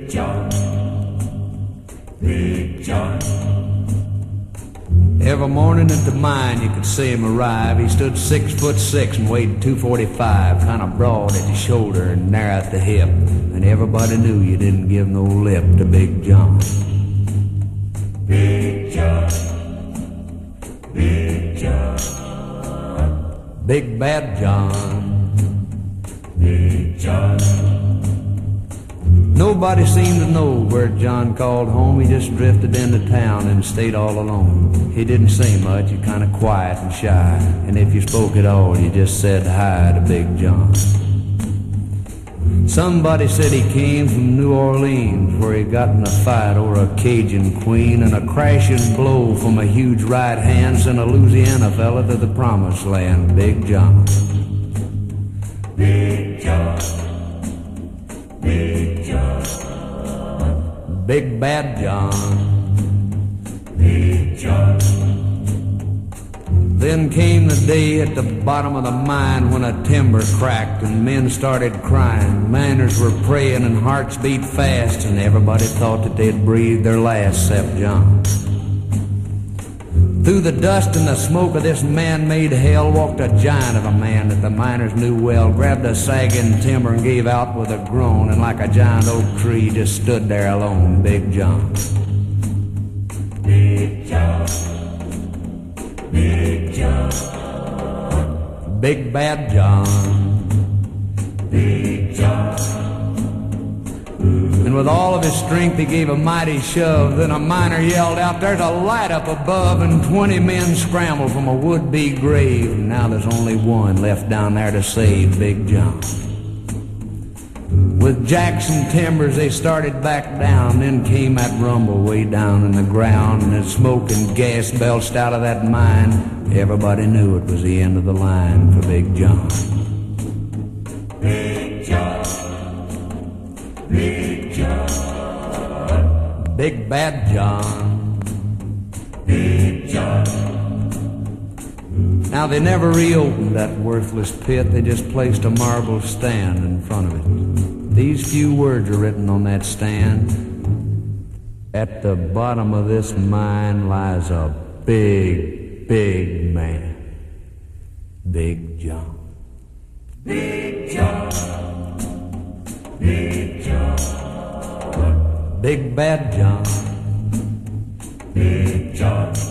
John, Big John. Every morning at the mine you could see him arrive. He stood 6'6" and weighed 245, kind of broad at the shoulder and narrow at the hip. And everybody knew you didn't give no lip to Big John. Big John, Big John. Big Bad John, Big John. Nobody seemed to know where John called home. He just drifted into town and stayed all alone. He didn't say much, he kind of quiet and shy. And if you spoke at all, you just said hi to Big John. Somebody said he came from New Orleans, where he got in a fight over a Cajun queen, and a crashing blow from a huge right hand sent a Louisiana fella to the promised land. Big John, Big John, Big John. Big Bad John, Big John. Then came the day at the bottom of the mine when a timber cracked and men started crying. Miners were praying and hearts beat fast, and everybody thought that they'd breathe their last except John. Through the dust and the smoke of this man-made hell walked a giant of a man that the miners knew well, grabbed a sagging timber and gave out with a groan, and like a giant oak tree just stood there alone. Big John, Big John, Big John. Big Bad John, Big John. and with all of his strength he gave a mighty shove. Then a miner yelled out, "There's a light up above," and 20 men scrambled from a would-be grave. And now there's only one left down there to save Big John. With jacks and timbers they started back down. Then came that rumble way down in the ground, and as smoke and gas belched out of that mine, everybody knew it was the end of the line for Big John. Big John, Big John. Big Bad John, Big John. Now they never reopened that worthless pit. They just placed a marble stand in front of it. These few words are written on that stand: "At the bottom of this mine lies a big, big man, Big John." Big John, Big John. Big Bad John, Big John.